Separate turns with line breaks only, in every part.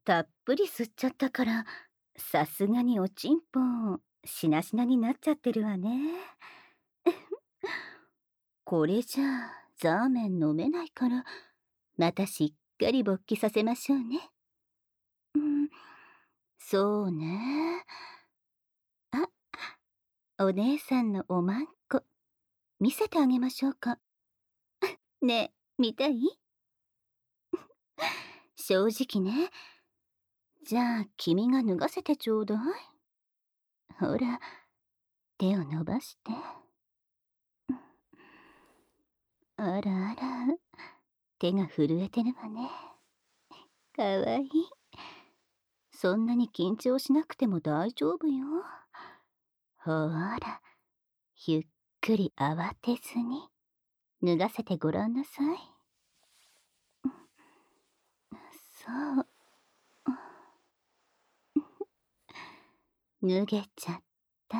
たっぷり吸っちゃったから、さすがにおちんぽしなしなになっちゃってるわね。これじゃあザーメン飲めないから、またしっかり勃起させましょうね。うん、そうね。あ、お姉さんのおまんこ見せてあげましょうか。ねえ、見たい？正直ね。じゃあ君が脱がせてちょうだい。ほら、手を伸ばして。あらあら、手が震えてるわね。かわいい。そんなに緊張しなくても大丈夫よ。ほら、ゆっくり慌てずに脱がせてごらんなさい。そう。脱げちゃった。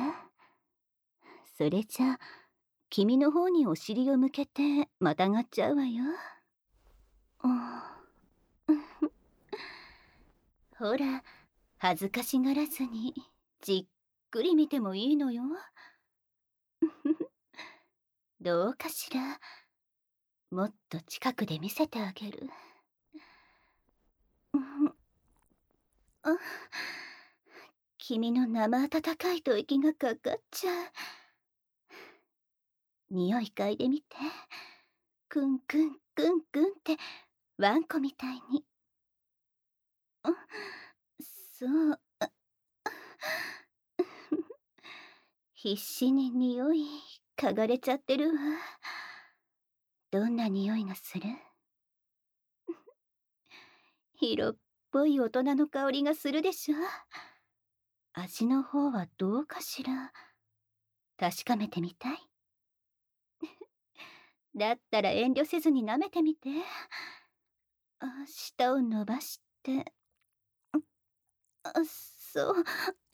それじゃあ、君の方にお尻を向けてまたがっちゃうわよ。ほら、恥ずかしがらずにじっくり見てもいいのよ。どうかしら。もっと近くで見せてあげる。あ、君の生温かい吐息がかかっちゃう。匂い嗅いでみて。くんくんくんくんってワンコみたいに。そう。必死に匂い嗅がれちゃってるわ。どんな匂いがする？色っぽい大人の香りがするでしょ。味の方はどうかしら。確かめてみたい？だったら遠慮せずに舐めてみて。舌を伸ばして。そう。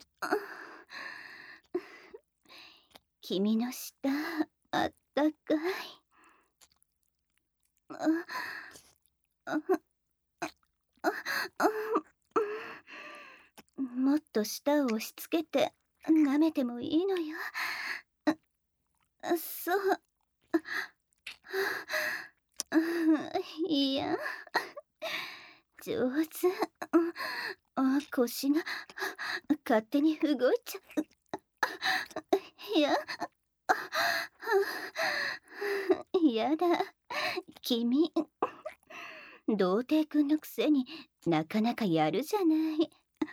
君の舌、あったかい。もっと舌を押し付けて舐めてもいいのよ。そう。いや、上手。腰が勝手に動いちゃう。いや、やだ。君、童貞くんのくせになかなかやるじゃない。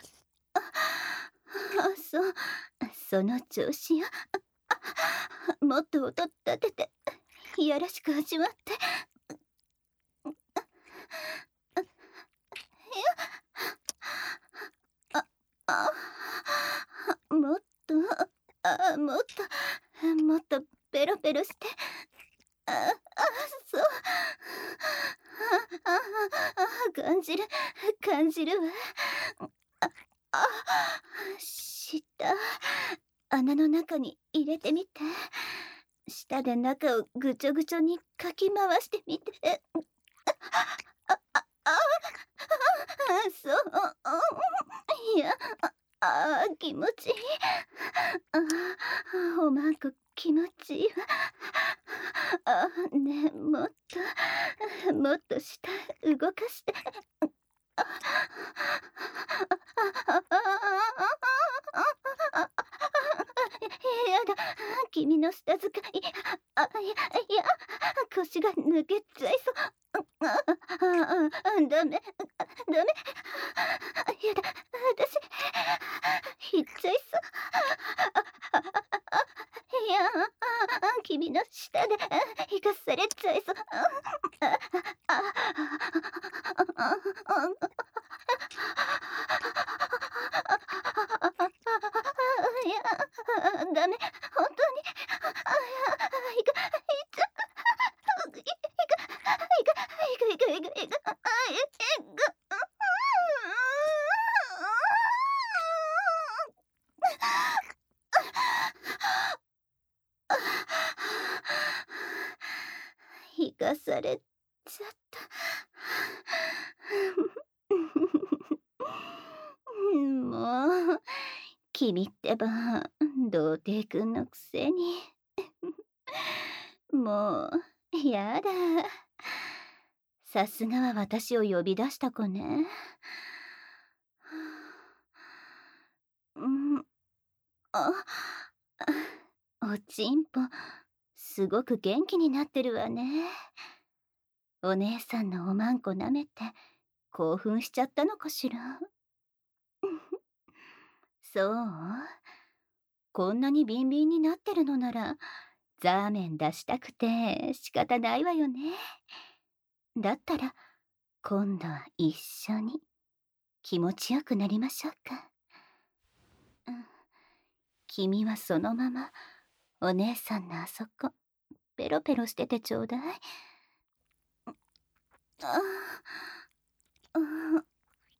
そう、その調子よ。もっと音立てて、いやらしく味わって。あ、あ、もっと、もっと、もっとペロペロして。そう。感じる、感じるわ。あ、舌、穴の中に入れてみて。舌で中をぐちょぐちょにかき回してみて。そう。いや、気持ちいい。おまんこ気持ちいいわ。ねえ、もっと舌動かして。やだ、君の舌使い。いや、腰が抜けちゃいそう。ダメ、ダメ。やだ、私、いっちゃいそう。いや、君の舌で生かされちゃいそう。いや、ダメ、本当に。いか、いっちゃう。いか、生かされちゃった。 君ってば、童貞くんのくせに。もう、やだ。さすがは私を呼び出した子ね。うん、あ、おちんぽ、すごく元気になってるわね。お姉さんのおまんこ舐めて、興奮しちゃったのかしら。そう？こんなにビンビンになってるのなら、ザーメン出したくて仕方ないわよね。だったら、今度は一緒に気持ちよくなりましょうか。うん、君はそのまま、お姉さんのあそこ、ペロペロしててちょうだい。ああ、うん、うん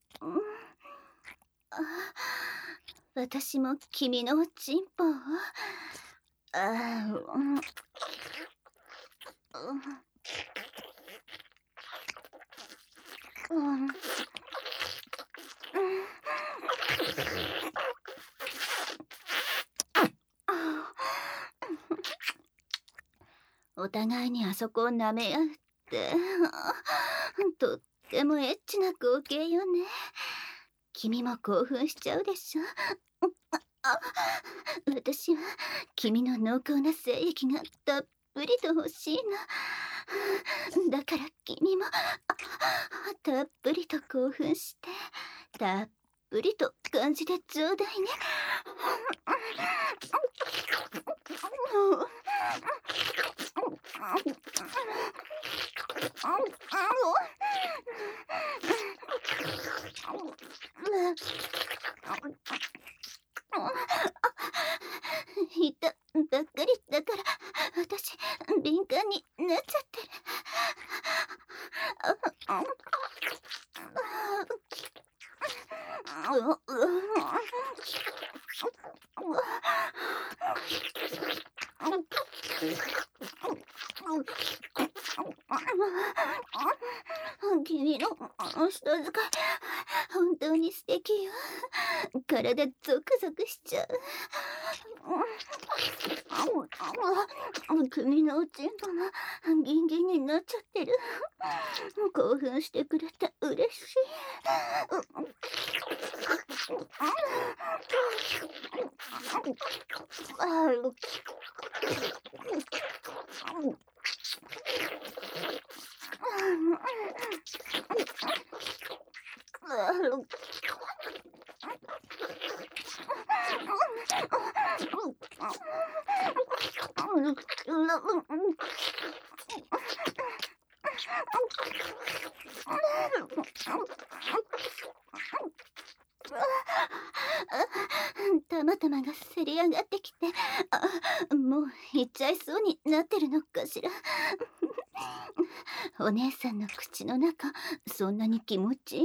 あ、私も君のおちんぽを。ああ、うん、うん、うん、うん。お互いにあそこを舐め合うって、とってもエッチな光景よね。君も興奮しちゃうでしょ。あ、私は君の濃厚な精液がたっぷりと欲しいの。だから君もたっぷりと興奮して、たっぷりと感じてちょうだいね。いたばっかりだから私敏感になっちゃってる。君の下遣い本当に素敵よ。体ゾクゾクしちゃう。君のおちんぽもギンギンになっちゃってる。興奮してくれて嬉しい。たまたまがせり上がってきて、もう行っちゃいそうになってるのかしら。お姉さんの口の中、そんなに気持ちいい？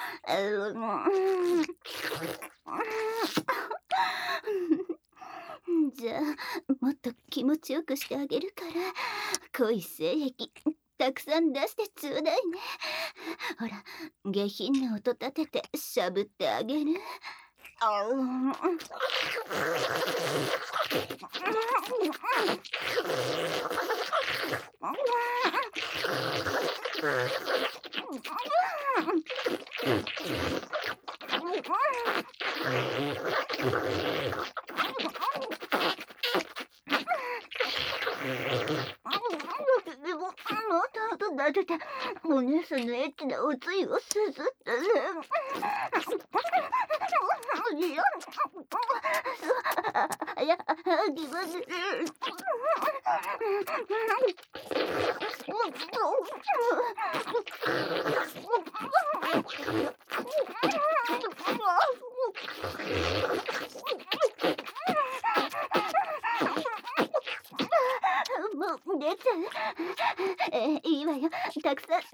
じゃあ、もっと気持ちよくしてあげるから、濃い精液、たくさん出してちょうだいね。ほら、下品な音立ててしゃぶってあげる。でも、もっと後立てて、お姉さんのエッチなおつゆをすすってね。いや、気持ちいい。もう出ちゃう。いいわよ。たくさん出して。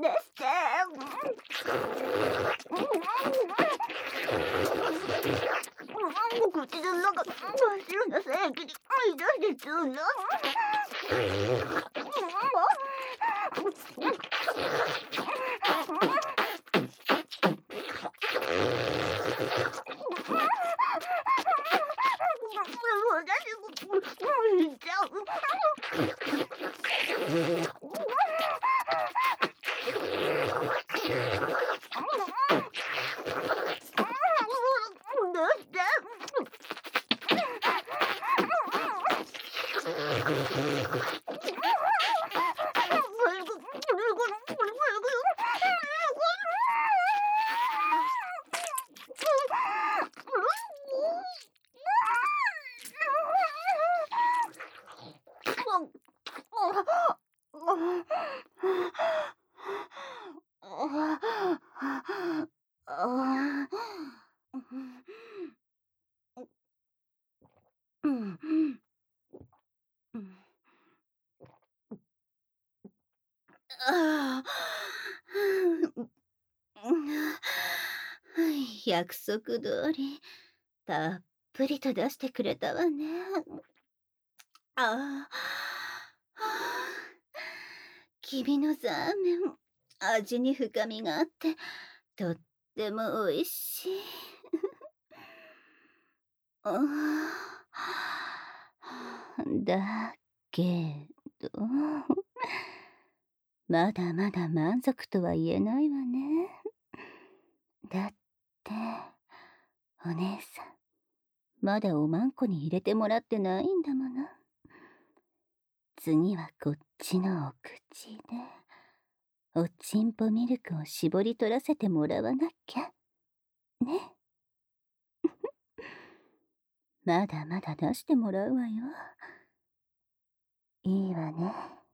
口の中、真っ白な精液に出してちょうだい。 約束通り、たっぷりと出してくれたわね。ああ、君のザーメン、味に深みがあって、とっても美味しい。だけど、まだまだ満足とは言えないわね。だって、お姉さん、まだおまんこに入れてもらってないんだもの。次はこっちのお口で、おちんぽミルクを絞り取らせてもらわなきゃ。ね。まだまだ出してもらうわよ。いいわね。